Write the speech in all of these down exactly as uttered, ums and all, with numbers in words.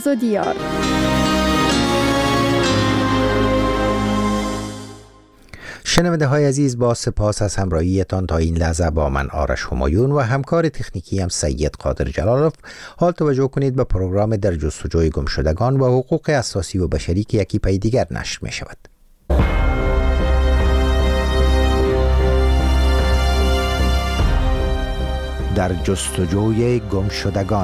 زودیار. شنونده های عزیز، با سپاس از همراهیتان تا این لحظه با من آرش همایون و همکار تکنیکی هم سید قادر جلالوف. حال توجه کنید به پروگرام در جستجوی گمشدگان و حقوق اساسی و بشری که یکی پی دیگر نشر می شود. در جستجوی گمشدگان.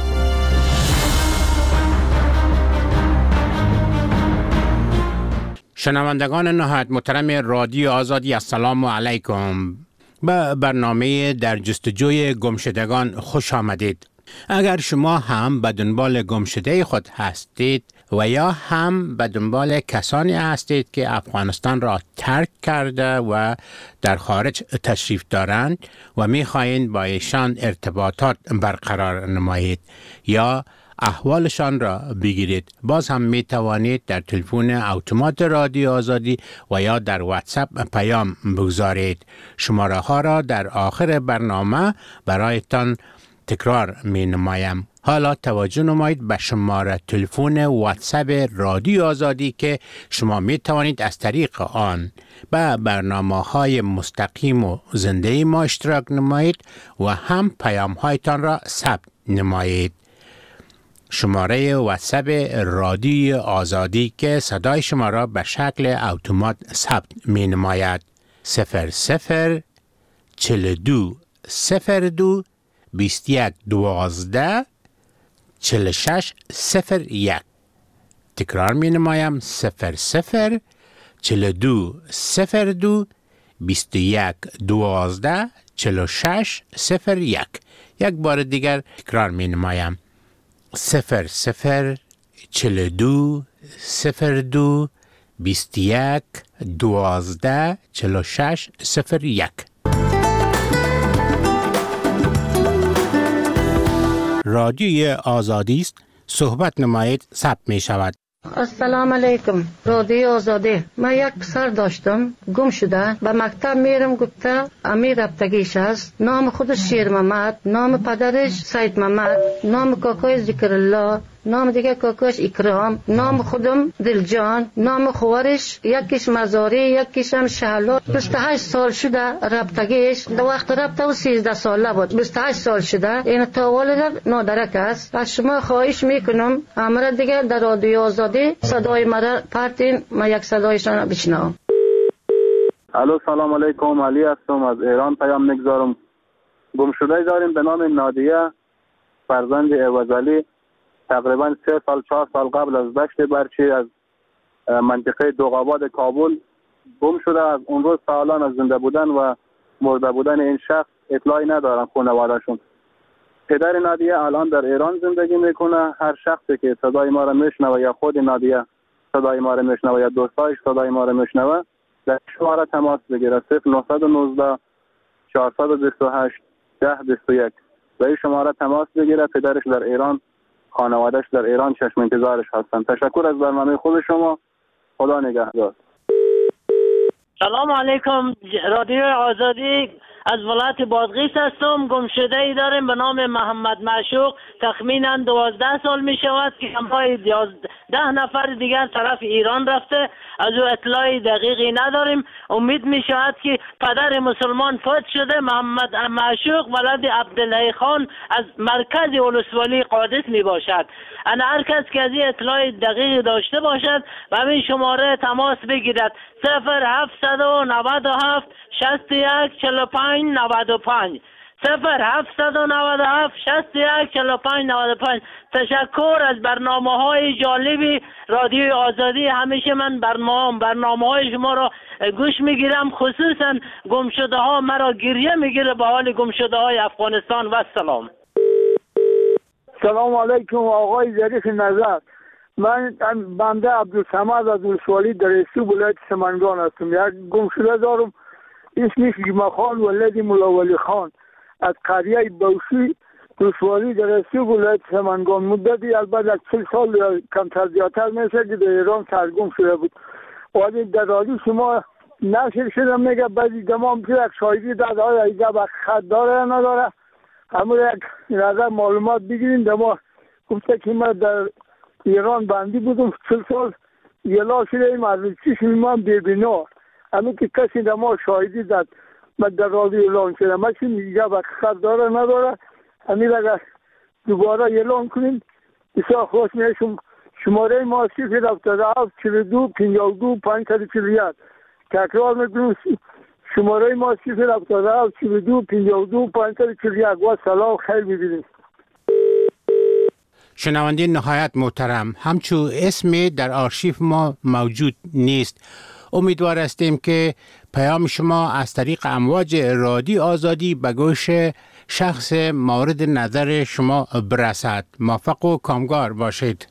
شنوندگان نهایت محترم رادیو آزادی، السلام علیکم. به برنامه در جستجوی گمشدگان خوش آمدید. اگر شما هم به دنبال گمشده خود هستید و یا هم به دنبال کسانی هستید که افغانستان را ترک کرده و در خارج تشریف دارند و می‌خواهید با ایشان ارتباطات برقرار نمایید یا احوالشان را بگیرید، باز هم می توانید در تلفن اتومات رادیو آزادی و یا در واتساپ پیام بگذارید. شماره ها را در آخر برنامه برایتان تکرار می نمایم. حالا توجه نمایید به شماره تلفن واتساپ رادیو آزادی که شما می توانید از طریق آن به برنامه های مستقیم و زنده ما اشتراک نمایید و هم پیام هایتان را ثبت نمایید. شماره واتساپ رادیو آزادی که صدای شما را به شکل اتومات ثبت می نماید صفر صفر چل دو صفر دو بیست یک دوازده چل شش صفر یک. تکرار می نمایم صفر صفر چل دو صفر دو بیست یک دوازده چل شش صفر یک. یک بار دیگر تکرار می نمایم صفر صفر چل دو صفر دو بیست یک دوازده چل شش صفر یک. رادیوی آزادی است، صحبت نمایید، ثبت می شود. السلام علیکم. رادیو آزادی. من یک پسر داشتم گم شده، به مکتب میرم، گفته امیر رفتگیش است. نام خودش شیر محمد، نام پدرش سید محمد، نام کاکای ذکر الله، نام دیگه کاکاش اکرام، نام خودم دلجان، نام خوارش یکیش مزاری یکیش هم شهلا. بیست و هشت سال شده رفتگیش. در وقت رفته و سیزده ساله بود. بیست و هشت سال شده. این تا والد نادرک است. از شما خواهش میکنم امر دیگه در رادیو آزادی صدای مرا پرتین، ما یک صدایشان بشنوم. الو سلام علیکم، علی هستم از ایران پیام میگذارم. گم شده داریم به نام نادیه فرزند عوضعلی، تقریبا سه سال چهار سال قبل از دشت برچی از منطقه دوغاباد کابل گم شده. از اون روز سالان از زنده بودن و مرده بودن این شخص اطلاعی ندارن خانواده‌شون. پدر نادیه الان در ایران زندگی میکنه. هر شخصی که صدای ما را میشنوه یا خود نادیه صدای ما را میشنوه یا دوستایش صدای ما را میشنوه، در شماره تماس بگیره صفر نه یک نه چهارصد و بیست و هشت ده بیست و یک. به این شماره تماس بگیره. پدرش در ایران، خانواده‌اش در ایران چشم انتظارش هستن. تشکر از برنامه خود شما. خدا نگهدار. سلام علیکم. رادیو آزادی از ولایت بادغیس هستم. گم شده ای داریم به نام محمد معشوق، تخمینا دوازده سال می شود که همراه ده نفر دیگر طرف ایران رفته. از او اطلاعی دقیقی نداریم. امید می شود که پدر مسلمان فوت شده. محمد معشوق ولد عبدالله خان از مرکز ولسوالی قادس می باشد. انا هر کس که از این اطلاع دقیقی داشته باشد و همین شماره تماس بگیرد صفر هفتصد و نود و هفت شصت و یک چهل و پنج نود و پنج صفر هفتصد و نود و هفت شصت و یک چهل و پنج نود و پنج. تشکر از برنامه های جالبی رادیو آزادی. همیشه من برنامه برنامه های شما را گوش میگیرم، خصوصا گمشده ها مرا گریه میگیره به حال گمشده های افغانستان. و سلام. سلام علیکم آقای ظریف نظر. من بنده عبدالصمد از ولسوالی در استو ولایت سمنگان هستم. یک گمشده دارم اسمش جمعه خان ولد مولا ولی خان از قریه بوشی ولسوالی در استو ولایت سمنگان. مدتی البته چل سال کمتر زیادتر میشه که در ایران سرگم شده بود. ولی در رادیو شما نشر شده میگه بعضی دمام که یک شاهدی داده های ایجا با خط داره یا نداره، همون یک نظر معلومات بگیرین. دما گفته که ما در ایران بندی بودم چل سال یلا شدیم از چشم من ببینا همین که کسی نما شاهدی داد من در رادیو اعلان شدم من چی میگه حقیقت داره نداره همین اگر دوباره اعلان کنیم بسیار خوش میشم. شماره ما صفر هفتاد و هفت چهل و دو پنجاه و دو پانصد و چهل و یک تکرار میکنم شماره ما صفر هفتاد و هفت چهل و دو پنجاه و دو پانصد و چهل و یک و سلام خیر ببینید. شنونده نهایت محترم، همچون اسمی در آرشیف ما موجود نیست. امیدوار هستیم که پیام شما از طریق امواج رادیو آزادی به گوش شخص مورد نظر شما برسد. موفق و کامگار باشید.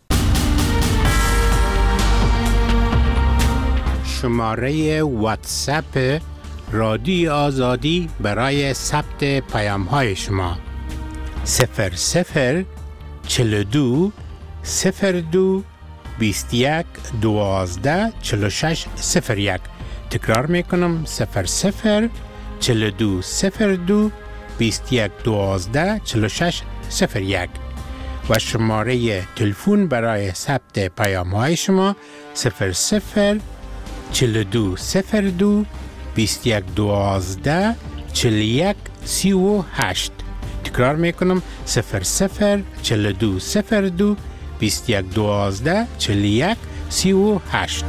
شماره واتساپ رادیو آزادی برای ثبت پیام های شما صفر صفر چهل و دو صفر دو بیست و یک دوازده چهل و شش صفر یک. تکرار میکنم صفر صفر چهل و دو صفر دو بیست و یک دوازده چهل و شش صفر یک و شماره تلفن برای ثبت پیام های شما صفر صفر چهل و دو صفر دو بیست و یک دوازده چهل و یک سی و هشت. تکرار میکنم صفر صفر چهل و دو صفر دو بیست و یک دوازده چهل و یک سی و هشت.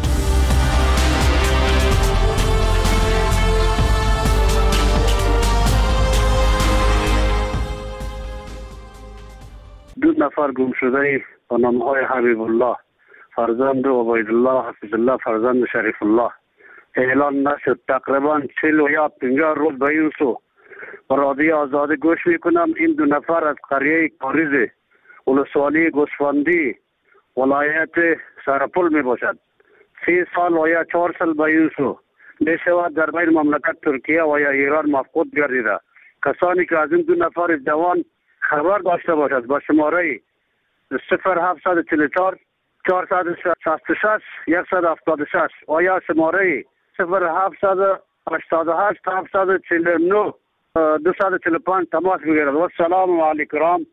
دو نفر گم شده با نامهای حبیب الله فرزند عبید الله حفظ الله فرزند شریف الله اعلان نشد. تقریبا چهل و یا پنجاه روز به این سو و رادیو آزادی گوش میکنم. این دو نفر از قریه کاریز ولسوالی گوسفندی ولایت سرپل می باشد. سی سال و یا چهار سال به این سو می شود در بین مملکت ترکیه و یا ایران مفقود گردیده. کسانی که از این دو نفر جوان خبر داشته باشد با شماره صفر هفت چهار چهار چهارصد و شصت و شش صد و هفتاد و شش و یا شماره صفر هفت هشتاد و هشت هفتصد و چهل و نه دویست و چهل و پنج تماس بگیرد. و سلام علیکم.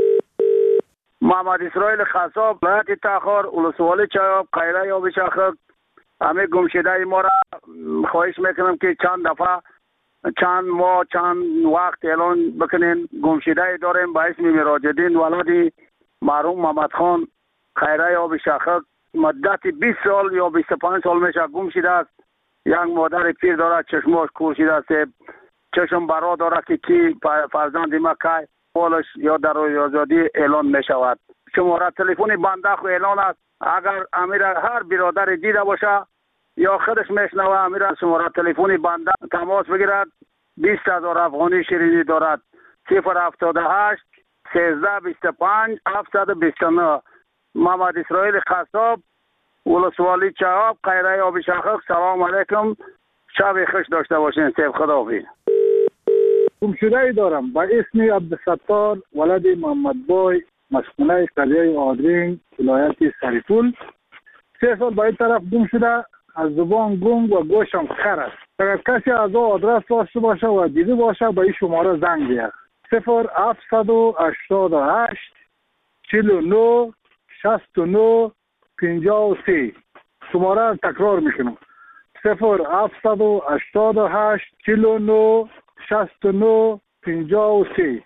محمد اسرائیل خصاب ولایت تاخر ولسوالی چایاب قیره یا بشاخک همه گمشده ما را خواهش میکنم که چند دفعه چند ماه چند وقت اعلان بکنین. گمشده داریم با اسم مراجدین ولادی مرحوم محمد خان خیره یا بشاخک مدت بیست سال یا بیست و پنج سال میشه گم شده است. یک مادر پیر داره چشماش کور شده است، چشم برا داره که کی فرزند ما که پولش یا در آزادی اعلان می شود. شماره تلفنی بنده خو اعلان است. اگر امیر هر برادر دیده باشه یا خودش میشنوه امیر شماره تلفنی بنده تماس بگیرد. بیست هزار افغانی شیرینی دارد. صفر هفتاد و هشت سیزده بیست و پنج هفتصد و بیست و نه. محمد اسرائیل خصاب ولسوالی چهاب قیره آبی شاخک. سلام علیکم، شب خوش داشته باشین. سیف خداحافظ. گمشده ای دارم با اسم عبدالستار ولد محمد بای مسکونه قریه آدرین ولایت سرپل. سه سال با این طرف گم شده. از زبان گنگ و گوشم خر است. اگر کسی از او آدرس داشته باشه و دیده باشه با این شماره زنگ بیاد. صفر هفتصد و هشتاد و هشت چهل و نه شصت و نه پنجاه و سه. شماره تکرار میکنم صفر هفتصد و هشتاد و هشت چهل و نه شصت و نه پنجاه و سه.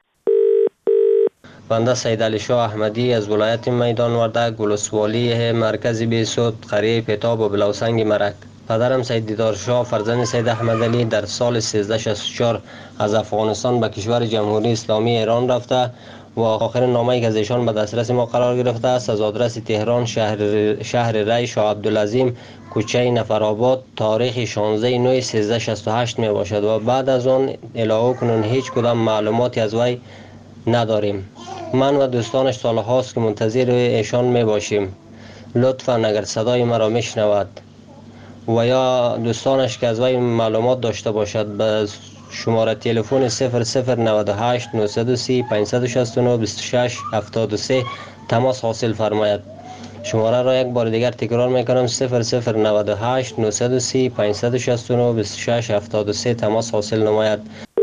بنده سید علی شاه احمدی از ولایت میدان وردک ولسوالی مرکز بیسود قریه پیتاب و بلوسنگ مرک. پدرم سید دیدار شاه فرزند سید احمد علی در سال سیزده شصت و چهار از افغانستان به کشور جمهوری اسلامی ایران رفته و آخرین نامه‌ای که از ایشان به دسترس ما قرار گرفته است از آدرس تهران شهر شهر ری شاه عبدالعظیم کوچه نفرآباد تاریخ شانزده نوامبر سیزده شصت و هشت می باشد و بعد از آن الهه کنون هیچ کدام معلوماتی از وی نداریم. من و دوستانش سال هاست که منتظر ایشان می باشیم. لطفاً اگر صدای مرا میشنود و یا دوستانش که از وی معلومات داشته باشد به شماره تلفن صفر صفر نود و هشت نهصد و سی پانصد و شصت و نه بیست و شش هفتاد و سه تماس حاصل فرماید. شماره را یک بار دیگر تکرار میکنم صفر صفر نود و هشت نهصد و سی پانصد و شصت و نه بیست و شش هفتاد و سه تماس حاصل نماید.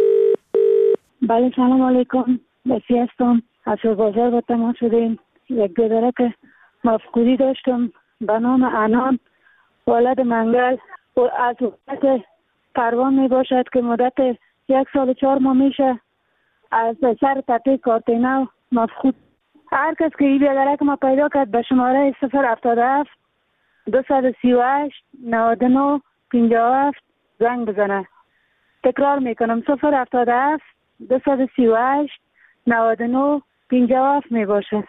بله سلام علیکم. بسی هستم. از بازار با تماس شدیم. یک دو که مفقودی داشتم به نام انان ولد منگل و از وقت پروان می باشد که مدت یک سال و چهار ماه میشه از سر تپه کارتینو مفقود. هر کس که ای بیادرک ما پیدا کرد به شماره صفر هفتاد و هفت دویست و سی و هشت نود و نه پنجاه و هفت زنگ بزنه. تکرار میکنم صفر هفتاد و هفت دویست و سی و هشت نود و نه پنجاه و هفت می باشه.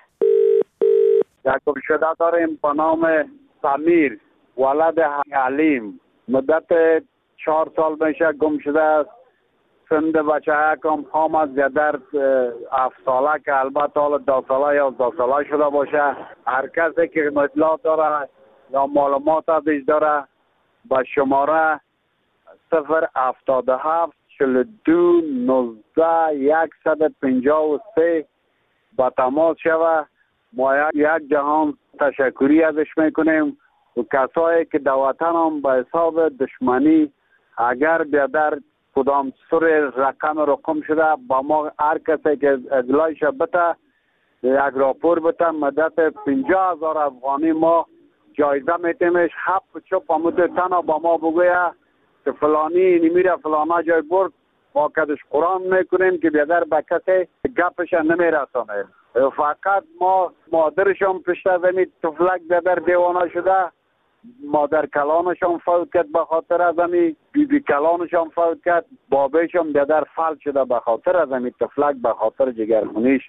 یک گمشده داریم به نام سمیر ولد حلیم، مدت چهار سال میشه گم شده است. سند بچه کم خام از در هفت ساله که البته حالا دو ساله یا دو ساله شده باشه. هر کسی که اطلاعات داره یا معلومات ازش داره با شماره صفر هفتاد و هفت چهل و دو نوزده یکصد و پنجاه و سه با تماس شوه. ما یک جهان تشکری ازش میکنیم و کسایی که در وطن هم به حساب دشمنی اگر بیادر کدام سر رقم رقم شده با ما هر کسی که اطلاعش بده یک راپور بده مدت پنجاه هزار افغانی ما جایزه میتیمش. هفت چوب امود تنها با ما بگویه که فلانی نمیره فلانا جای برد ما کدش قرآن میکنیم که بیادر به کسی گپش نمیرسانه. فقط ما مادرشان پشت زمین تفلک بیادر دیوانه شده، مادر کلانشان فوت کرد به خاطر از امی، بی بی کلانشان فوت کرد، بابیشان بیادر فلج شده به خاطر از امی تفلک به خاطر جگرخونیش.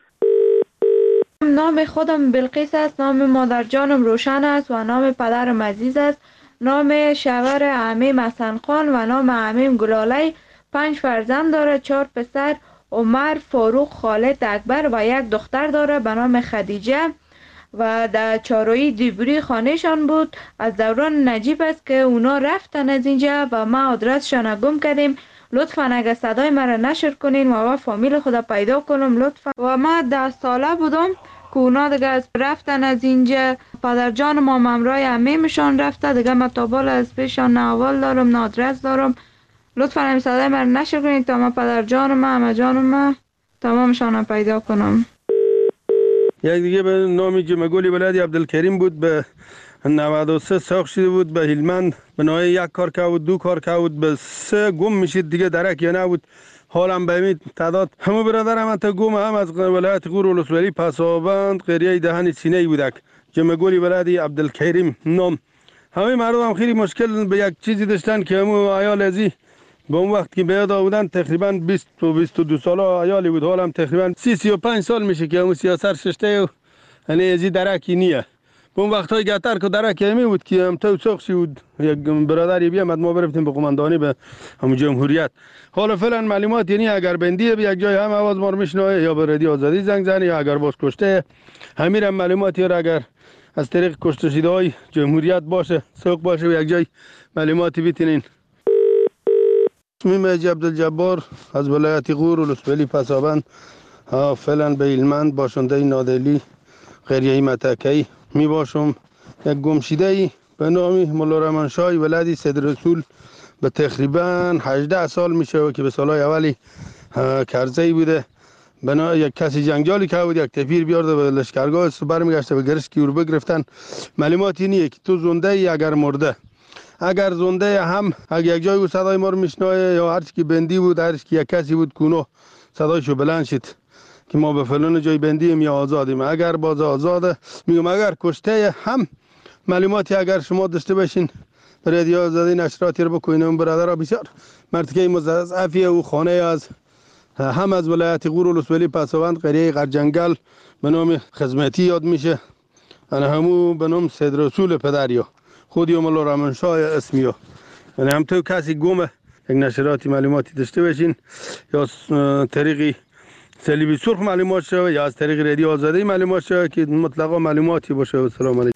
نام خودم بلقیس است، نام مادر جانم روشن است و نام پدرم عزیز است. نام شوهر عمیم حسن خان و نام عمیم گلالی. پنج فرزند داره، چهار پسر عمر، فاروق، خالد، اکبر و یک دختر داره به نام خدیجه و در چاروی دیبری خانهشان بود. از دوران نجیب است که اونا رفتن از اینجا و ما آدرسشان گم کردیم. لطفا اگه صدای مرا نشر کنین و ما فامیل خدا پیدا کنم لطفا. و ما ده ساله بودم که اونا دیگه از رفتن از اینجا. پدر جان ما ممرای عمیمشان رفته دیگه، ما تابال از پیشان نه اول دارم نه آدرس دارم. لطفا همین صدای مرا نشر کنین تا ما پدر جان ما همه جان ما تمامشان پیدا کنم. یک دیگه به نامی جمگولی ولدی عبدالکریم بود، به نود و سه ساخت شده بود، به هلمند به نوعی یک کار که بود دو کار که بود به سه گم میشید دیگه درک یا نبود. حالم به این تعداد همه برادرم انت گم هم از ولایت غور ولسوالی پسابند قریه دهن سینه بودک. جمگولی ولدی عبدالکریم نام. همه مردم هم خیلی مشکل به یک چیزی داشتن که همو عیال ازی با اون وقت که بیاد بودن تقریبا بیست و بیست و دو ساله عیالی بود. حالا هم تقریبا سی سی و پنج سال میشه که همون سیاست ششته و یعنی ازی درکی نیه. با اون وقت های گتر که درکی همی بود که هم تو ساخشی بود یک برادری بیامد ما برفتیم به قماندانی به همون جمهوریت. حالا فعلا معلومات یعنی اگر بندیه به یک جای هم آواز مار میشنوه یا به رادیو آزادی زنگ زنی یا اگر باز کشته همین هم معلوماتی را اگر از طریق کشته شده های جمهوریت باشه سوق باشه به یک جای معلوماتی بیتینین. اسمیم حاجی عبدالجبار از ولایت غور ولسوالی پسابند، فعلا به هلمند باشنده نادلی قریه متکی می باشم. یک گمشیده ای به نام مولا رحمان شاه ولدی سید رسول به تقریبا هجده سال میشه که به سالهای اولی کرزی بوده. بنا یک کسی جنگجالی که بود یک تفیر بیارده به لشکرگاه سپر میگشته به گرش کیور بگرفتن. معلوماتی نیه که تو زنده ای اگر مرده. اگر زنده هم اگر یک جای صدای ما رو میشنوه یا هر چی که بندی بود هر چی که یک کسی بود کونو صدایشو بلند شد که ما به فلان جای بندیم یا آزادیم. اگر باز آزاده میگم اگر کشته هم معلوماتی اگر شما داشته باشین به رادیو آزادی نشراتی رو بکنیم. برادرها بسیار مرتکه مضاعفی او خانه از هم از ولایت غور ولسوالی پسابند قریه غرجنگل به نام خدمتی یاد میشه. انا همو به نام سید رسول پدریا خودی مولا رحمان شاه اسمیو. یعنی هم تو کسی گمه یک نشراتی معلوماتی داشته باشین یا طریقی صلیبی سرخ معلومات شوه یا از طریق رادیو آزادی معلومات شوه که مطلقا معلوماتی باشه. و سلام علیکم.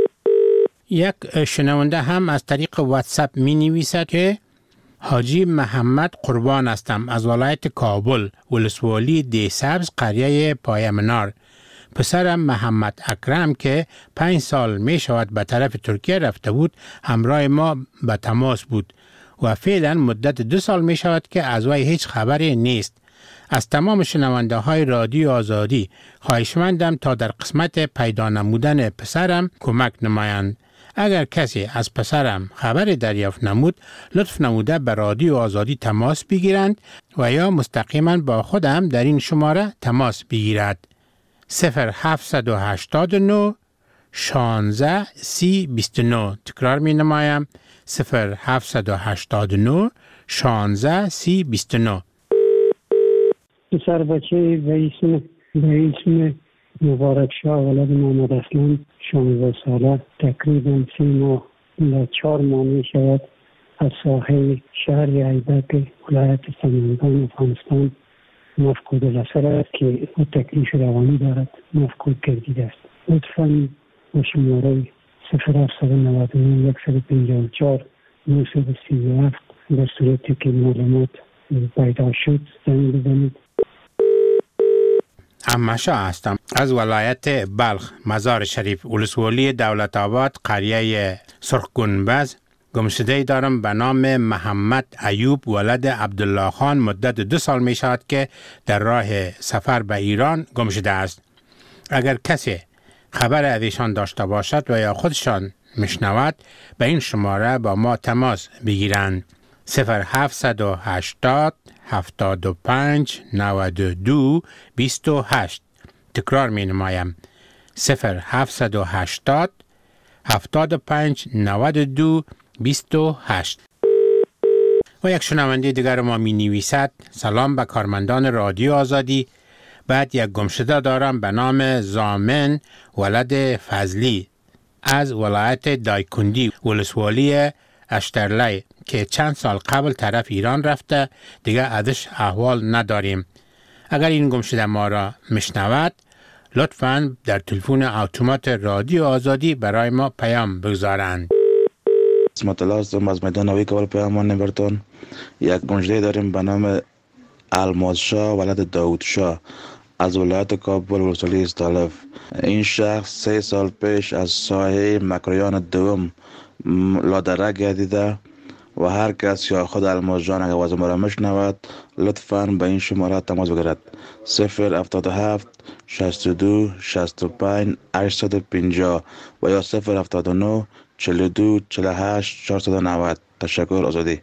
یک شنونده هم از طریق واتساپ می نویسد که حاجی محمد قربان هستم از ولایت کابل ولسوالی دی سبز قریه پایمنار. پسرم محمد اکرم که پنج سال می شود به طرف ترکیه رفته بود همراه ما به تماس بود و فعلا مدت دو سال می شود که از وی هیچ خبری نیست. از تمام شنونده های رادیو آزادی خواهشمندم تا در قسمت پیدا نمودن پسرم کمک نمایند. اگر کسی از پسرم خبر دریافت نمود، لطف نموده به رادیو آزادی تماس بگیرند و یا مستقیما با خودم در این شماره تماس بگیرد. صفر هفت هشت نه شانزده سی بیست و نه. تکرار می نمایم. صفر هفت هشت نه شانزده سی بیست و نه. پسر بچه به اسم به اسم مبارک شاه ولد محمد اسلام شانزده ساله تقریبا سه ماه و چهار ماه می شود از ساحل شهر ایبک ولایت سمنگان افغانستان مفقود الاثر است که او تکلیف روانی دارد، مفقود گردیده است. لطفاً با شماره صفر هفت نه نه صد و پنجاه و چهار نهصد و سی و هفت در صورتی که معلومات پیدا شد زنگ بزنید. احمدشاه هستم از ولایت بلخ، مزار شریف، ولسوالی دولت آباد، قریه سرخ گنبز. گمشده دارم به نام محمد ایوب ولد عبدالله خان. مدت دو سال می شود که در راه سفر به ایران گمشده است. اگر کسی خبر از ایشان داشته باشد و یا خودشان میشنود، به این شماره با ما تماس بگیرند. صفر هفت هشتاد هفتاد و پنج نود و دو بیست و هشت. تکرار می نمایم. صفر هفت هشتاد هفتاد و پنج نود و دو بیست و هشت. و یک شنونده دیگر ما می نویسد: سلام به کارمندان رادیو آزادی. بعد یک گمشده دارم به نام زامن ولد فضلی از ولایت دایکندی، ولسوالی اشترلی، که چند سال قبل طرف ایران رفته، دیگه ازش احوال نداریم. اگر این گمشده ما را میشنود، لطفاً در تلفن اتومات رادیو آزادی برای ما پیام بگذارند. اسمت الله هستم از میدان نوی کابل پیامان نمبرتون. یک گمشده داریم به نام الماس شاه ولد داود شاه از ولایت کابل ولسوالی استالف. این شخص سه سال پیش از ساحه مکریان دوم لادره گردیده و هر کس یا خود الماس جان اگر واسه ما را میشنود لطفاً به این شماره تماس بگیرد. صفر هفتاد و هفت شصت و دو شصت و پنج هشتصد و پنجاه و یا صفر هفتاد و نه چهل و دو چهل و هشت چهارصد و نود. تشکر. آزادی.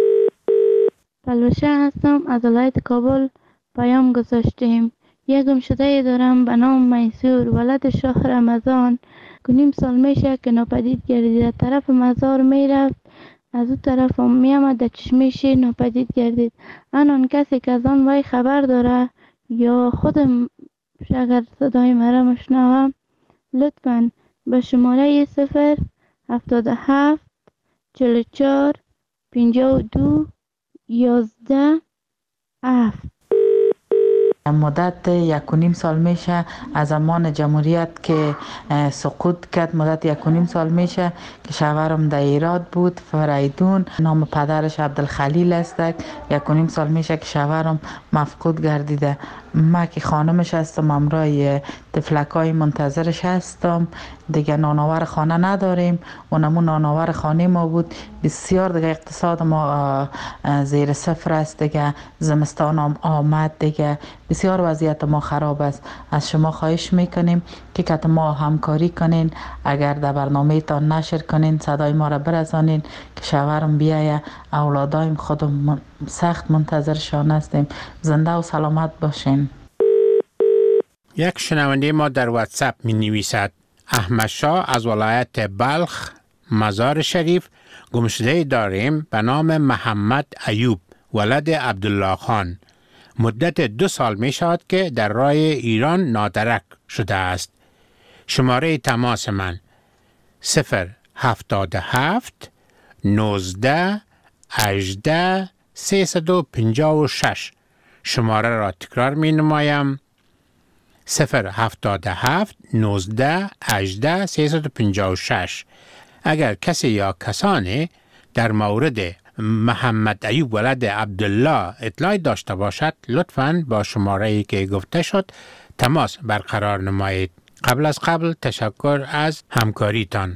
بلوشه هستم از ولایت کابل پیام گذاشتیم. یک گمشده دارم به نام میسور ولد شاه رمضان که نیم سال میشه که ناپدید گردید. طرف مزار میرفت، از او طرف هم میامد، در چشمه شیر ناپدید گردید. آن کسی که از آن وی خبر داره یا خودم اگر صدای مرا مشنوم، لطفاً به شماره صفر هفتاد و هفت چهل و چهار پنجاه و دو یازده هفت. مدت یک و نیم سال میشه از زمان جمهوریت که سقوط کرد، مدت یک و نیم سال میشه که شوهرم در ایراد بود، فریدون، نام پدرش عبدالخلیل است. یک و نیم سال میشه که شوهرم مفقود گردیده. ما که خانمش هستم، امرای تفلکای منتظرش هستم. دیگه نانآور خانه نداریم، اونمون نانآور خانه ما بود. بسیار دیگه اقتصاد ما زیر صفر است. دیگه زمستان هم آمد، دیگه بسیار وضعیت ما خراب است. از شما خواهش میکنیم که کت ما همکاری کنین، اگر در برنامه تان نشر کنین، صدای ما را برسانین که شوهرم بیایه. اولادایم خودم سخت منتظرشان هستیم. زنده و سلامت باشین. یک شنونده ما در واتساپ می نویسد: احمدشاه از ولایت بلخ، مزار شریف. گمشده داریم به نام محمد ایوب ولد عبدالله خان. مدت دو سال می شود که در راه ایران نادرک شده است. شماره تماس من صفر هفتاد و هفت نوزده هجده سیصد و پنجاه و شش. شماره را تکرار می نمایم: صفر هفتاد و هفت نوزده هجده سیصد و پنجاه و شش. اگر کسی یا کسانی در مورد محمد ایوب ولد عبدالله اطلاعی داشته باشد، لطفاً با شماره‌ای که گفته شد تماس برقرار نمایید. قبل از قبل تشکر از همکاریتان.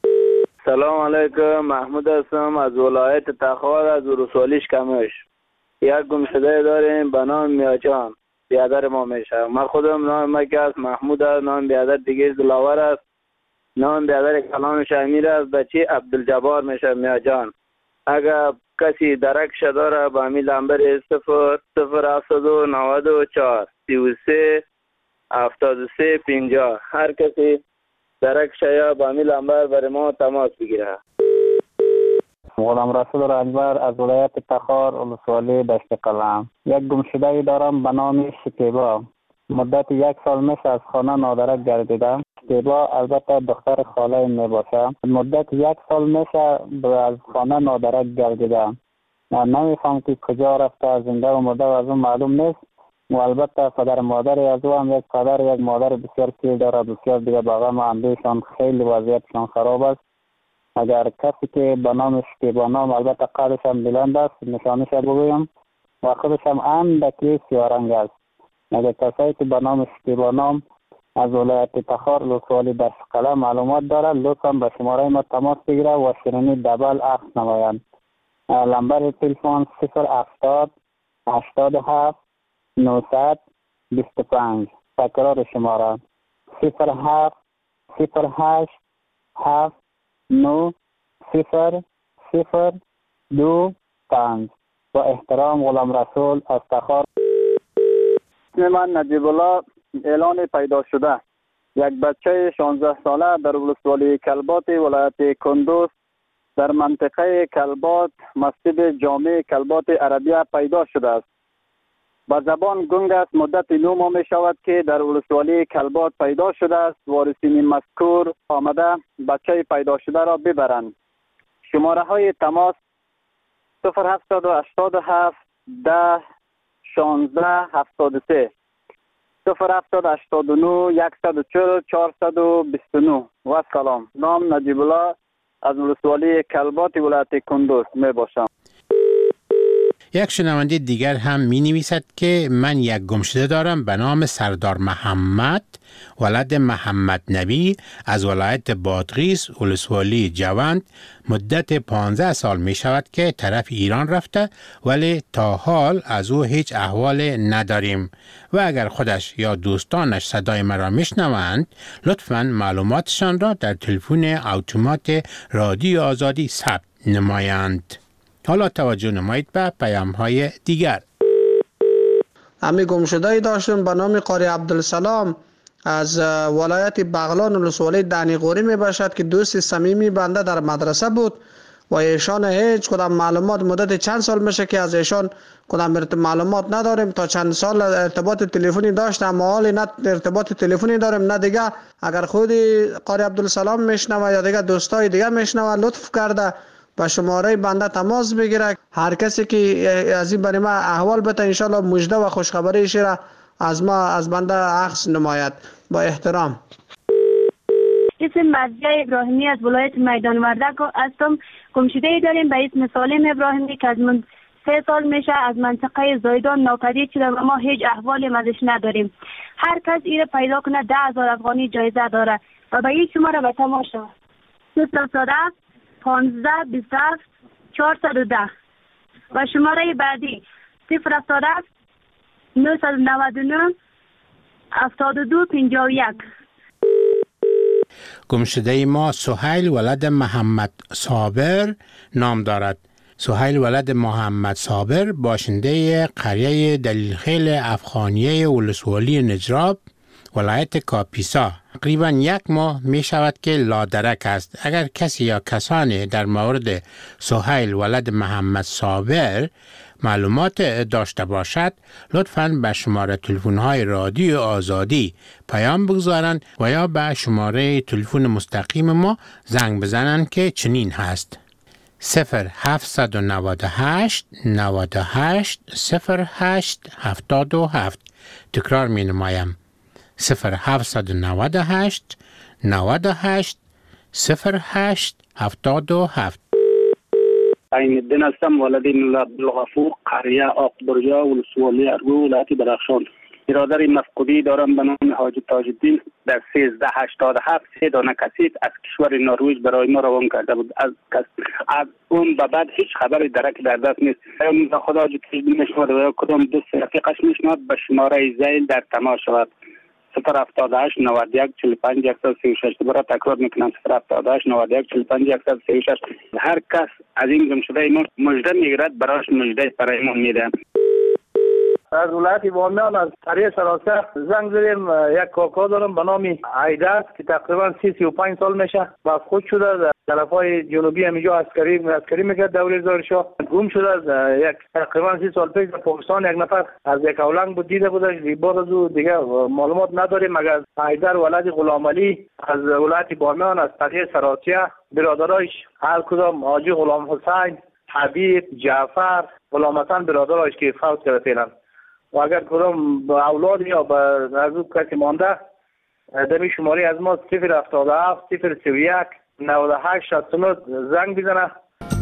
سلام علیکم، محمود هستم از ولایت تخار از ولسوالی کمش. یک گمشده داریم به نام میاجان، بیادر ما میشه. من خودم نام مکه محمود است، نام بیادر دیگه دلاور است، نام بیادر کلانش امیر است، بچه عبدالجبار میشه میاجان. اگر کسی درک داره با امی لنبر صفر صفر هفتاد و نود و چهار سی و سه هفتاد و سه پنجاه، هر کسی درک یا با امی لنبر برای ما تماس بگیره. غلام رسول رنجبر از ولایت تخار ولسوالی دشت قلم. یک گمشده دارم به نام شکیبا. مدت یک سال میشه از خانه نادرک گردیدم. شکیبا البته دختر خاله می باشه. مدت یک سال میشه از خانه نادرک گردیدم. نمیفهم که کجا رفته، زنده و مرده و از اون معلوم نیست. و البته پدر مادر از او هم یک پدر یک مادر بسیار پیر داره، بسیار دیگه باقی ما اندیشان خیلی وضعیتشان خراب است. اگر کسی که به نام شکیبا نام، البته قدش هم بلند است، نشانش بگویم و خودش هم اندکی سیارنگ است. اگر کسی که به نام شکیبا نام از ولایت تخار ولسوالی دشت قلم معلومات داره، لطفا به شماره ما تماس بگیره و شیرینی دبل عکس نمایند. لمبر تلفن صفر هفتاد هشتاد و هفت نهصد و بیست و پنج. تکرار شماره صفر هفت صفر هشت هفت نو صفر صفر دو پنج. با احترام غلام رسول از تخار. من نجیب الله، اعلان پیدا شده. یک بچه شانزده ساله در ولسوالی کلبات ولایت کندوز در منطقه کلبات مسجد جامع کلبات عربیه پیدا شده است. با زبان گنگ است. مدت نو ماه می شود که در ولسوالی کلبات پیدا شده است. وارثین مذکور آمده بچه پیدا شده را ببرند. شماره های تماس صفر هفتاد و هشتاد و هفت ده شانزده هفتاد و سه صفر هفتاد هشتاد و نه یکصد و چهل چهارصد و بیست و نه. و سلام. نام نجیب الله از ولسوالی کلبات ولایت کندوز می باشم. یک شنونده دیگر هم می نویسد که من یک گمشده دارم به نام سردار محمد ولد محمد نبی از ولایت بادغیس ولسوالی جوند. مدت پانزده سال می شود که طرف ایران رفته ولی تا حال از او هیچ احوال نداریم و اگر خودش یا دوستانش صدای مرا می شنوند لطفاً معلوماتشان را در تلفن اتومات رادیو آزادی ثبت نمایند. حالا توجه نمایید به پیام های دیگر. امی گمشده داشتم به نام قاری عبدالسلام از ولایت بغلان ولسوالی دنیقوری می باشد که دوست صمیمی بنده در مدرسه بود و ایشان هیچ کدام معلومات مدت چند سال میشه که از ایشان کدام معلومات نداریم. تا چند سال ارتباط تلفنی داشتم اما حالی نه ارتباط تلفنی داریم نه دیگه. اگر خودی قاری عبدالسلام میشنوه یا دیگه دوستای دیگه میشنوه لطف کرده با شماره بنده تماس بگیره. هر کسی که از این برای ما احوال بده انشالله مژده و خوشخبریش را از ما از بنده عکس نماید. با احترام. اسم مرضیه ابراهیمی از ولایت میدان وردک هستم. گمشده داریم به اسم سالم ابراهیمی که از من سه سال میشه از منطقه زایدان ناپدید شده و ما هیچ احوالی ازش نداریم. هر کس ایره پیدا کنه ده هزار افغانی جایزه داره و به این شماره به تماس شود. صفر صد پانزده بیست و هفت چهارصد و ده و شماره بعدی صفر هفتاد و هفت نهصد و نود و نه هفتاد و دو پنجاه و یک. گمشده ما سهیل ولد محمد صابر نام دارد. سهیل ولد محمد صابر باشنده قریه دلیلخیل افغانیه ولسوالی نجراب ولایت کاپیسا تقریبا یک ماه می شود که لادرک است. اگر کسی یا کسانی در مورد سهیل ولد محمد صابر معلومات داشته باشد لطفاً به شماره تلفن های رادیو آزادی پیام بگذارند و یا به شماره تلفن مستقیم ما زنگ بزنند که چنین هست: صفر هفت نه هشت نه هشت صفر هشت هفتاد و هفت. تکرار می نمایم: صفر هفت نه هشت نه هشت صفر هشت هفتاد و هفت. عین الدین هستم، ولد مولا عبدالغفور، قریه آق دریا ولسوالی ارگو ولایت درخشان. برادر مفقودی دارم به نام حاجی تاج الدین در سیزده هشتاد و هفت سه دانه کسیف از کشور نروژ برای ما روان کرده بود. از, از اون به بعد هیچ خبری درک در دست نیست. خدا حاجی تاج الدین میشنود و کدام دوست رفیقش میشنود به شماره زیل در تماس شود. صفر هفتاد و هشت نود و یک چهل و پنج صفر سی و شش. دوباره تکرار میکنم صفر هفتاد و هشت نود و یک چهل و پنج صفر سی و شش. هر کس از این گمشده ما مژده میگیرد برایش مژده برایمان میده. از ولایت بامیان از قریه سراسر زنگ زدیم. یک کاکا دارم به نام عیدر که تقریبا سی سی و پنج سال میشه مفقود شده در طرفای جنوبی همینجا عسکری عسکری میکرد دوره زارشاه گم شده. از یک تقریبا سی سال پیش در پاکستان یک نفر از یک اولنگ بود دیده بودش. بعد از او دیگه معلومات نداریم مگر عیدر ولد غلام علی از ولایت بامیان از قریه سراسر برادرایش هر کدام حاجی غلام حسین حبیب جعفر غلام حسن برادرایش که فوت کرده فعلا و اگر کدام اولاد یا به از او کسی مانده دمی شماری از ما صفر هفتاد و هفت صفر سی و یک نود و هشت شصت و نه زنگ بزنه.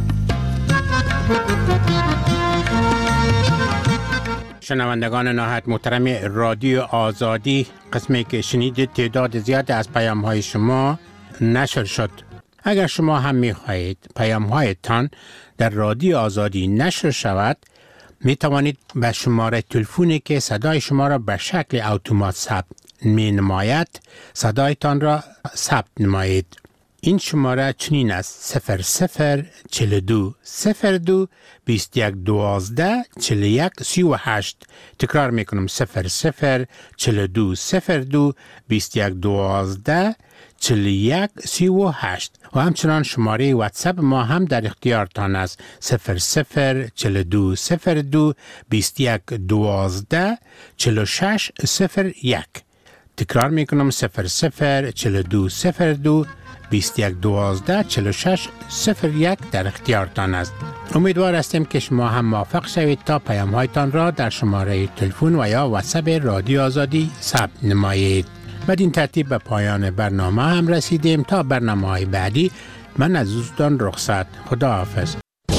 شنوندگان نهایت محترم رادیو آزادی، قسمی که شنیدید تعداد زیاد از پیام های شما نشر شد. اگر شما هم می خواهید پیام هایتان در رادیو آزادی نشر شود، می توانید به شماره تلفنی که صدای شما را به شکل اتومات ثبت می نماید صدایتان را ثبت نمایید. این شماره چنین است: صفر صفر چهل و دو صفر دو بیست و یک دوازده چهل و یک سی و هشت. تکرار می کنم: صفر صفر چهل و دو صفر دو بیست و یک دوازده چهل و یک سی و هشت. و همچنان شماره واتساپ ما هم در اختیارتان است: صفر صفر چهل و دو صفر دو بیست و یک دوازده چهل و شش صفر یک. تکرار می کنم: صفر صفر چهل و دو صفر دو بیست و یک دوازده چهل و شش صفر یک در اختیارتان است. امیدوار هستیم که شما هم موفق شوید تا پیام هایتان را در شماره تلفن و یا واتساپ رادیو آزادی ثبت نمایید. بدین ترتیب به پایان برنامه هم رسیدیم. تا برنامه های بعدی من از دوستان رخصت. خدا حافظ.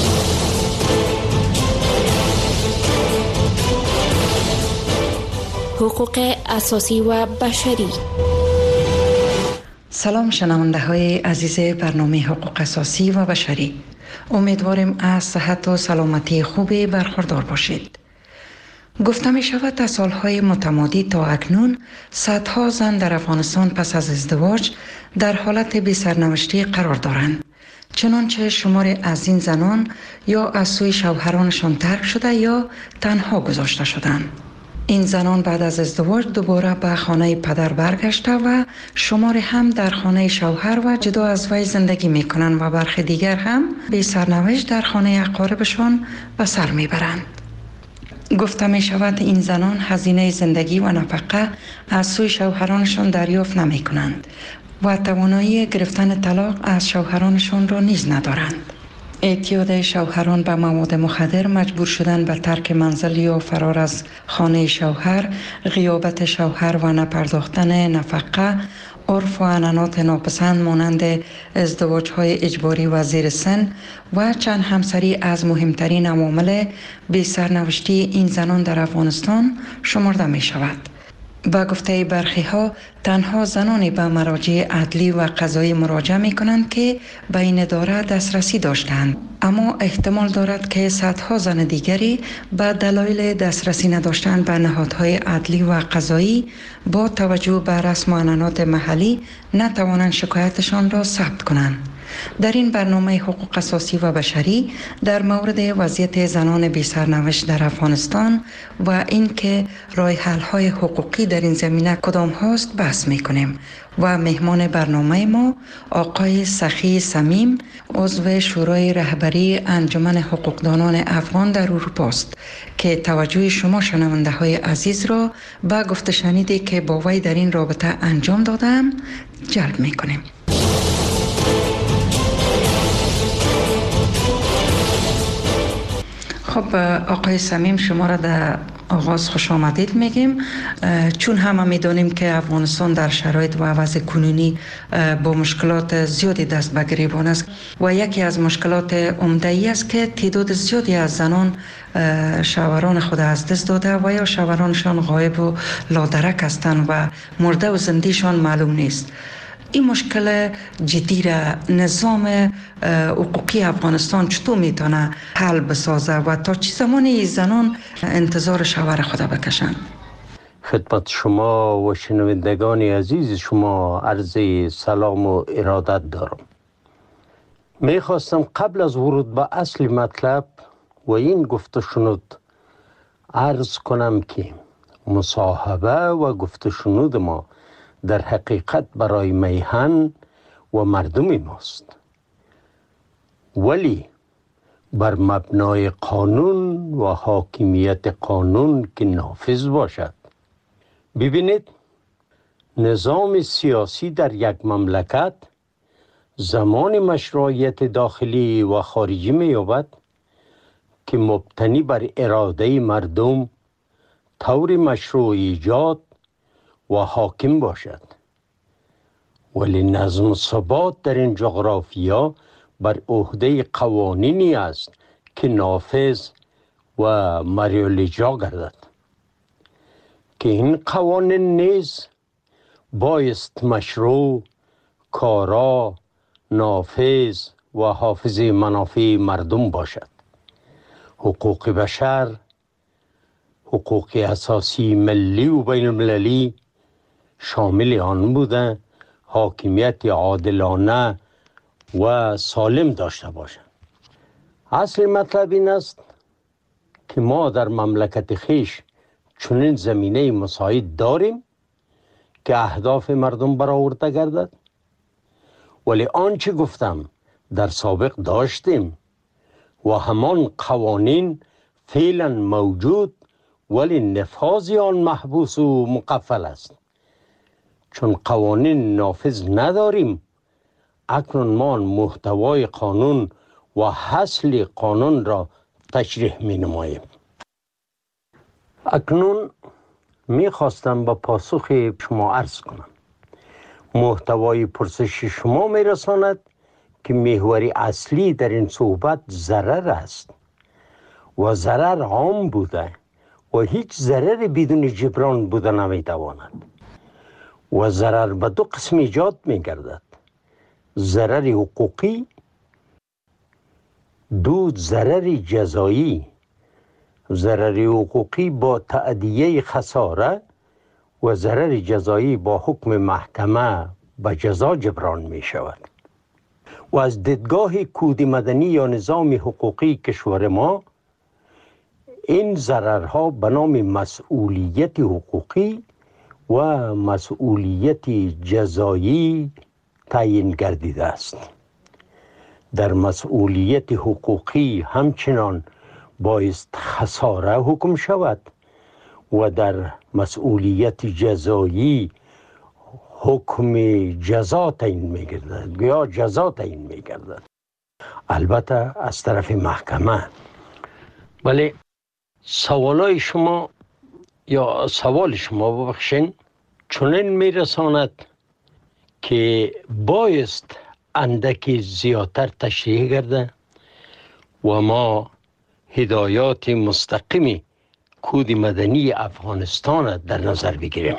حقوق اساسی و بشری. سلام شنونده های عزیز برنامه حقوق اساسی و بشری. امیدواریم از صحت و سلامتی خوبی برخوردار باشید. گفته می شود از سالهای متمادی تا اکنون صدها زن در افغانستان پس از ازدواج در حالت بی سرنوشتی قرار دارند. چنانچه شمار از این زنان یا از سوی شوهرانشان ترک شده یا تنها گذاشته شدند. این زنان بعد از ازدواج دوباره به خانه پدر برگشته و شمار هم در خانه شوهر و جدا از وی زندگی می کنند و برخی دیگر هم بی سرنوشت در خانه اقاربشان به سر می برند. گفته می شود این زنان هزینه زندگی و نفقه از سوی شوهرانشان دریافت نمی کنند و توانایی گرفتن طلاق از شوهرانشان را نیز ندارند. اعتیاد شوهران به مواد مخدر، مجبور شدن به ترک منزل یا فرار از خانه شوهر، غیابت شوهر و نپرداختن نفقه، عرف و عنعنات ناپسند مانند ازدواج‌های اجباری و زیر سن و چند همسری از مهمترین عوامل بی سرنوشتی این زنان در افغانستان شمرده می شود. با گفته برخی ها تنها زنانی به مراجع عدلی و قضایی مراجعه می کنند که به این اداره دسترسی داشتند، اما احتمال دارد که صدها زن دیگری به دلایل دسترسی نداشتن به نهادهای عدلی و قضایی با توجه به رسم و عنعنات محلی نتوانند شکایتشان را ثبت کنند. در این برنامه حقوق اساسی و بشری در مورد وضعیت زنان بی سرنوشت در افغانستان و اینکه راه حل های حقوقی در این زمینه کدام هاست بحث می کنیم و مهمان برنامه ما آقای سخی صمیم، عضو شورای رهبری انجمن حقوقدانان افغان در اروپا است که توجه شما شنونده های عزیز را به گفته شنیدی که با وی در این رابطه انجام دادم جلب می کنیم. خب آقای صمیم، شما را در آغاز خوش آمدید میگیم، چون همه میدونیم که افغانستان در شرایط و وضع کنونی با مشکلات زیادی دست به گریبان است و یکی از مشکلات عمده ای است که تعداد زیادی از زنان شوهران خود از دست داده و یا شوهرانشان غایب و لادرک هستند و مرده و زندهشان معلوم نیست. این مشکل جدی را نظام حقوقی افغانستان چطور میتونه حل بسازه و تا چه زمانی زنان انتظار شوهر خود بکشن؟ خدمت شما و شنوندگان عزیز شما عرض سلام و ارادت دارم. میخواستم قبل از ورود به اصل مطلب و این گفته شنود عرض کنم که مصاحبه و گفته شنود ما در حقیقت برای میهن و مردم ماست، ولی بر مبنای قانون و حاکمیت قانون که نافذ باشد. ببینید، نظام سیاسی در یک مملکت زمان مشروعیت داخلی و خارجی می‌یابد که مبتنی بر اراده مردم طور مشروع ایجاد و حاکم باشد، ولی نظم و ثبات در این جغرافیا بر عهده قوانینی است که نافذ و مریل اجرا گردد که این قوانین نیز بایست مشروع، کارا، نافذ و حافظ منافع مردم باشد. حقوق بشر، حقوق اساسی ملی و بین المللی شامل آن بوده حاکمیت عادلانه و سالم داشته باشند. اصل مطلب این است که ما در مملکت خیش چنین زمینه مساعد داریم که اهداف مردم برآورده گردد، ولی آنچه گفتم در سابق داشتیم و همان قوانین فعلا موجود، ولی نفاذ آن محبوس و مقفل است. چون قوانین نافذ نداریم، اکنون ما محتوای قانون و حاصل قانون را تشریح می نماییم. اکنون می خواستم با پاسخ شما عرض کنم. محتوای پرسش شما می رساند که محور اصلی در این صحبت ضرر است و ضرر عام بوده و هیچ ضرر بدون جبران بوده نمی تواند و ضرر به دو قسم ایجاد می گردد: ضرر حقوقی، دو ضرر جزایی. ضرر حقوقی با تأدیه خساره و ضرر جزایی با حکم محکمه به جزا جبران می شود. و از دیدگاه کود مدنی یا نظام حقوقی کشور ما، این ضررها به نام مسئولیت حقوقی و مسئولیت جزایی تعیین گردیده است. در مسئولیت حقوقی همچنان بایست خساره حکم شود و در مسئولیت جزایی حکم جزا تعیین می‌گردد یا جزا تعیین می‌گردد، البته از طرف محکمه. ولی سوالای شما یا سوال شما ببخشین چنین میرساند که بایست اندکی زیادتر تشریح گرده و ما هدایات مستقیمی کود مدنی افغانستان در نظر بگیریم.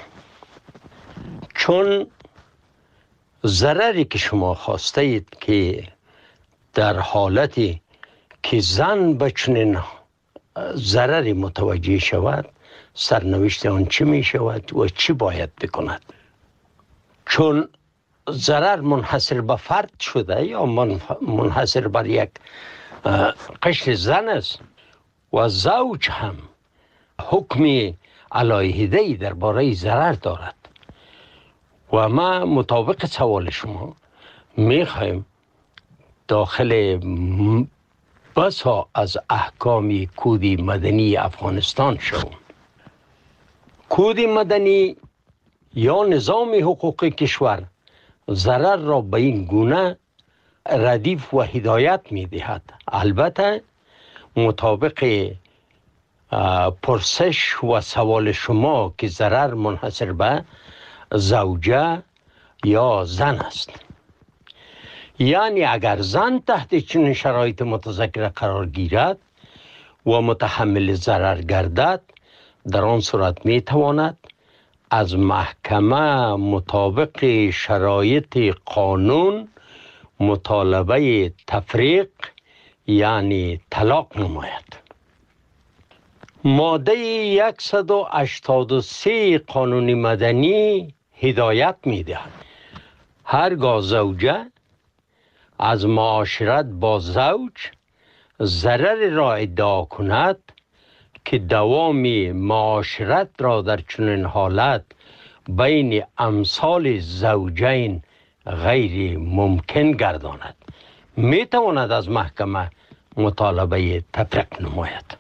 چون ضرری که شما خواسته اید که در حالتی که زن به چنین ضرری متوجه شود، سرنوشت آن چی می شود و چی باید بکند. چون ضرر منحصر به فرد شده یا منحصر بر یک قشر زن است و زوج هم حکم علیحده‌ای درباره ضرر دارد و ما مطابق سوال شما میخوایم داخل بسا از احکام کود مدنی افغانستان شویم. کود مدنی یا نظام حقوقی کشور ضرر را به این گونه ردیف و هدایت می دهد، البته مطابق پرسش و سوال شما که ضرر منحصر به زوجه یا زن است. یعنی اگر زن تحت چنین شرایط متذکره قرار گیرد و متحمل ضرر گردد، در آن صورت می تواند از محکمه مطابق شرایط قانون مطالبه تفریق یعنی طلاق نماید. ماده صد و هشتاد و سه قانون مدنی هدایت می دهد هرگاه زوجه از معاشرت با زوج ضرر را ادعا کند که دوام معاشرت را در چنین حالت بین امثال زوجین غیر ممکن گرداند، می تواند از محکمه مطالبه تفریق نماید.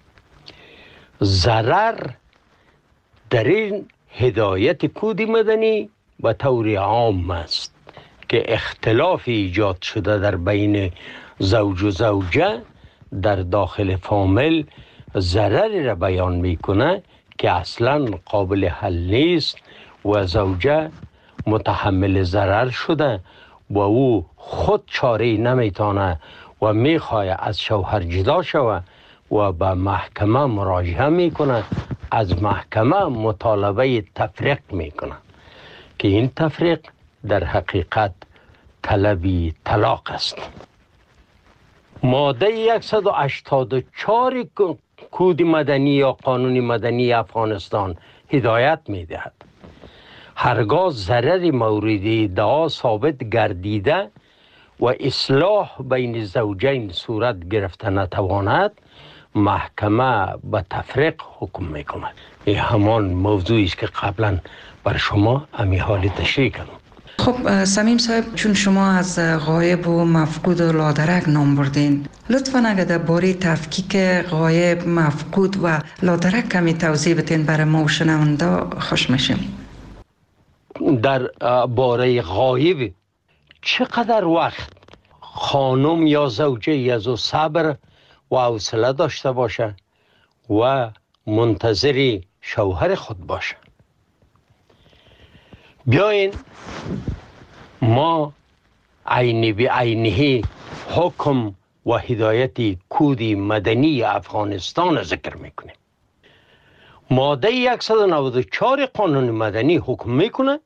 ضرر در این هدایت کود مدنی به طور عام است که اختلاف ایجاد شده در بین زوج و زوجه در داخل فامیل ضرری را بیان میکنه که اصلا قابل حل نیست و زوجه متحمل ضرر شده و او خود چاره نمیتانه و میخواه از شوهر جدا شوه و به محکمه مراجعه میکنه، از محکمه مطالبه تفریق میکنه که این تفریق در حقیقت طلبی طلاق است. ماده صد و هشتاد و چهار کود مدنی یا قانون مدنی افغانستان هدایت میدهد هرگاه ضرر مورد ادعا ثابت گردیده و اصلاح بین زوجین صورت گرفته نتواند، محکمه به تفریق حکم میکند. این همان موضوعی است که قبلا بر شما امی حالی تشریح کردم. خب صمیم صاحب، چون شما از غایب و مفقود و لادرک نام بردین، لطفاً اگر در باره تفکیک غایب، مفقود و لادرک کمی توضیح بدین برای ما و شنونده خوش میشیم. در باره غایب چقدر وقت خانم یا زوجه از او صبر و حوصله داشته باشه و منتظر شوهر خود باشه؟ بیاین ما عینی به عینی حکم و هدایت کود مدنی افغانستان ذکر میکنیم. ماده صد و نود و چهار قانون مدنی حکم میکنه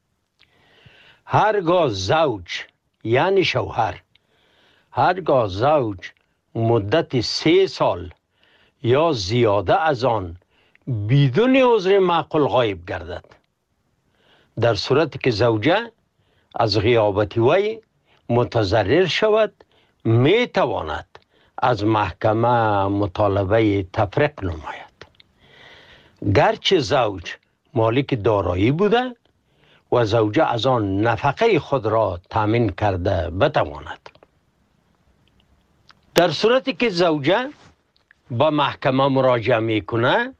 هرگاه زوج یعنی شوهر هرگاه زوج مدت سه سال یا زیاده از آن بدون عذر معقول غایب گردد، در صورتی که زوجه از غیابت وی متضرر شود، می تواند از محکمه مطالبه تفریق نماید. گرچه زوج مالک دارایی بوده و زوجه از آن نفقه خود را تامین کرده بتواند. در صورتی که زوجه با محکمه مراجعه میکنه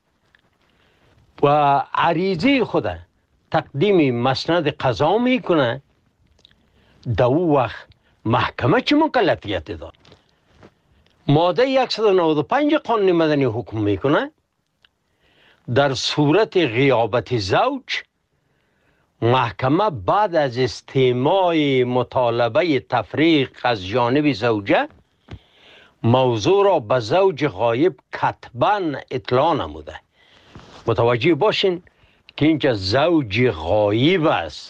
و عریضه خود تقدیم مسند قضا میکنه، در او وقت محکمه چه مکلفیت داد؟ ماده صد و نود و پنج قانون مدنی حکم میکنه در صورت غیابت زوج، محکمه بعد از استماع مطالبه تفریق از جانب زوجه موضوع را به زوج غایب کتباً اطلاع نموده. متوجه باشین که اینجا زوج غایب است،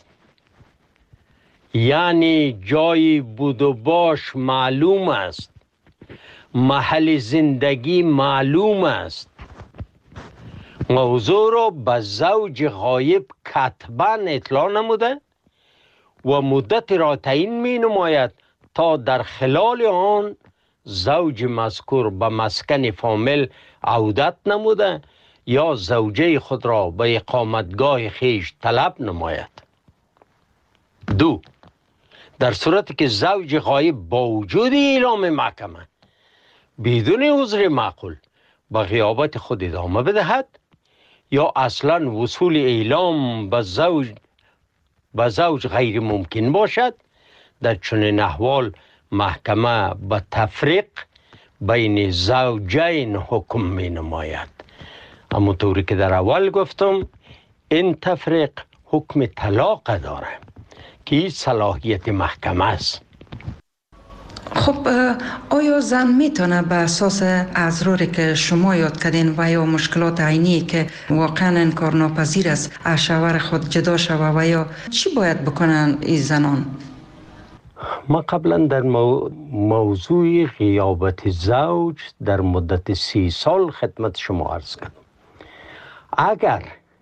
یعنی جای بود و باش معلوم است، محل زندگی معلوم است. موضوع را به زوج غایب کتباً اطلاع نموده و مدت را تعیین می نماید تا در خلال آن زوج مذکور به مسکن فامیل عودت نموده یا زوجه خود را به اقامتگاه خیش طلب نماید. دو، در صورتی که زوج غایب با وجود اعلام محکمه بدون عذر معقول به غیابت خود ادامه بدهد یا اصلا وصول اعلام به زوج به زوج غیر ممکن باشد، در چنین احوال محکمه به تفریق بین زوجین حکم می نماید. اما طوری که در اول گفتم این تفریق حکم طلاق داره که این صلاحیت محکمه است. خب آیا زن میتونه به اساس اضراری که شما یاد کردین و یا مشکلات عینی که واقعا انکارناپذیر است از شوهر خود جدا شوه و یا چی باید بکنن این زنان؟ ما قبلا در مو... موضوع غیابت زوج در مدت سی سال خدمت شما عرض کردم. اگر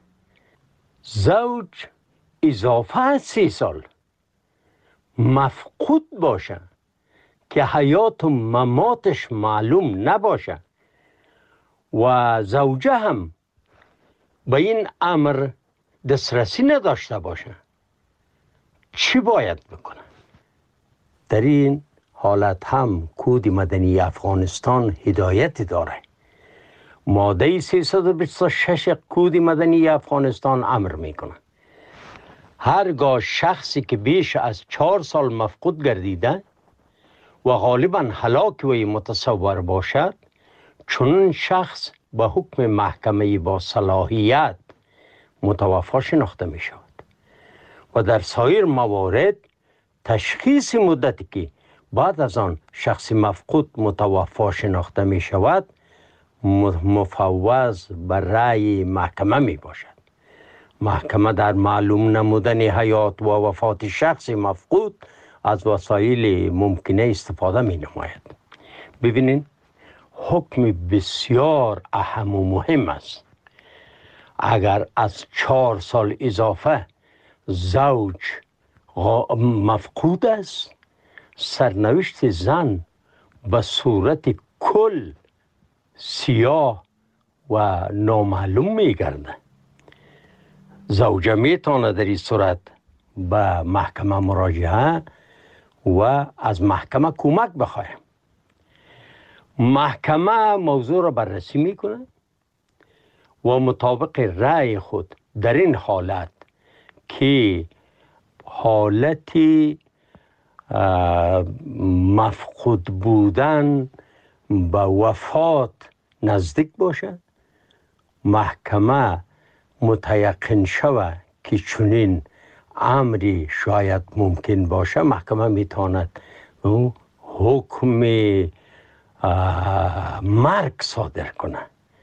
زوج اضافه از سی سال مفقود باشه که حیات و مماتش معلوم نباشه و زوجه هم به این امر دسترسی نداشته باشه، چی باید بکنه؟ در این حالت هم کود مدنی افغانستان هدایت داره. ماده سیصد و بیست و شش کود مدنی افغانستان امر میکنه هرگاه شخصی که بیش از چهار سال مفقود گردیده و غالبا هلاک وی متصور باشد، چون شخص به حکم محکمه با صلاحیت متوفا شناخته می شود و در سایر موارد تشخیص مدتی که بعد از آن شخص مفقود متوفا شناخته می شود مفوض بر رأی محکمه می باشد. محکمه در معلوم نمودن حیات و وفات شخص مفقود از وسایل ممکنه استفاده می نماید. ببینید حکم بسیار اهم و مهم است. اگر از چهار سال اضافه زوج مفقود است، سرنوشت زن به صورت کل سیاه و نامعلوم می گرده. زوجه می تانه در این صورت به محکمه مراجعه و از محکمه کمک بخواه. محکمه موضوع را بررسی میکنه و مطابق رأی خود در این حالت که حالتی مفقود بودن به وفات نزدیک باشه، محکمه متیقن شود که چنین امری شاید ممکن باشه، محکمه میتواند حکم مرگ صادر کنه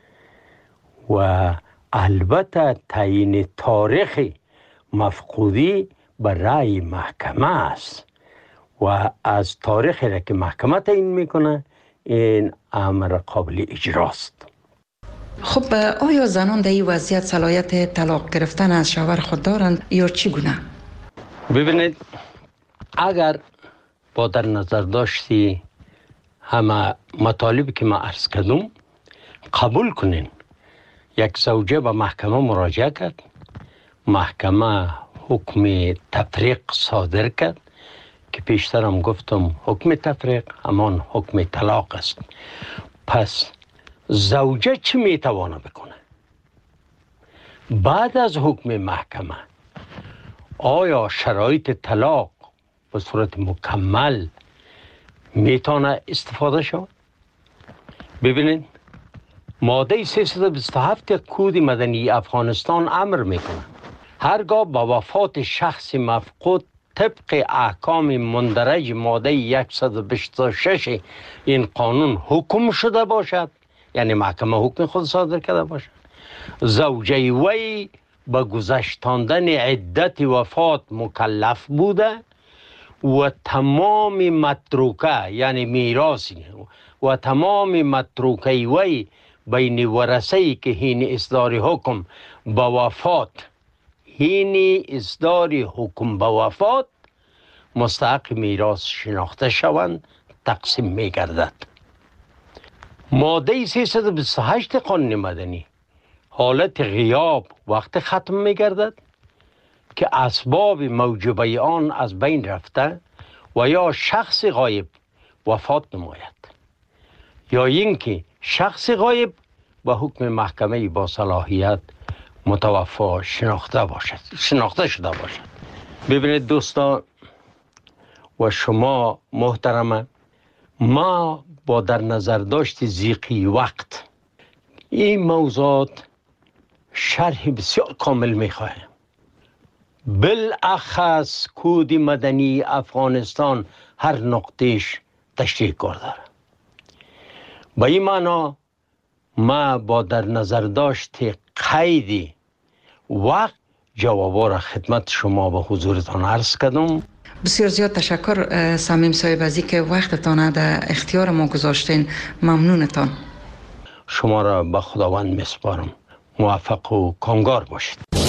و البته تعیین تاریخ مفقودی به رأی محکمه است و از تاریخی را که محکمه تعیین میکنه این امر قابل اجراست. خب آیا زنان در این وضعیت صلاحیت طلاق گرفتن از شوهر خود دارند یا چگونه؟ ببینید اگر با در نظر داشتی همه مطالبی که ما عرض کردم قبول کنین، یک زوجه به محکمه مراجعه کرد، محکمه حکم تفریق صادر کرد که پیشتر هم گفتم حکم تفریق همان حکم طلاق است. پس زوجه چی میتوانه بکنه؟ بعد از حکم محکمه آیا شرایط طلاق به صورت مکمل میتونه استفاده شود؟ ببینید ماده سیصد و بیست و هفت کود مدنی افغانستان امر میکنه هرگاه با وفات شخص مفقود طبق احکام مندرج ماده صد و بیست و شش این قانون حکم شده باشد، یعنی محکمه حکم خود صادر کرده باشد، زوجه وی به گذشتاندن عدت وفات مکلف بوده و تمام متروکه یعنی میراثی و تمام متروکه وی بین ورثه‌ای که هین اصدار حکم به وفات هین اصدار حکم به وفات مستحق میراث شناخته شوند تقسیم می گردد. ماده سیصد و بیست و هشت قانون مدنی حالت غیاب وقت ختم می گردد که اسباب موجبه آن از بین رفته و یا شخص غایب وفات نماید یا اینکه شخص غایب با حکم محکمه با صلاحیت متوفا شناخته باشد شناخته شده باشد. ببینید دوستان و شما محترمه، ما با در نظر داشت ضیقی وقت این موضوعات شرح بسیار کامل میخواهیم. بالاخص کود مدنی افغانستان هر نقطهش تشریح کرده. با این معنا ما با در نظر داشت قید وقت جوابا را خدمت شما به حضورتان عرض کردم. بسیار زیاد تشکر صمیم صاحب از اینکه وقتتان در اختیار ما گذاشتین. ممنونتان. شما را به خداوند میسپارم. موفق و کامگار باشید.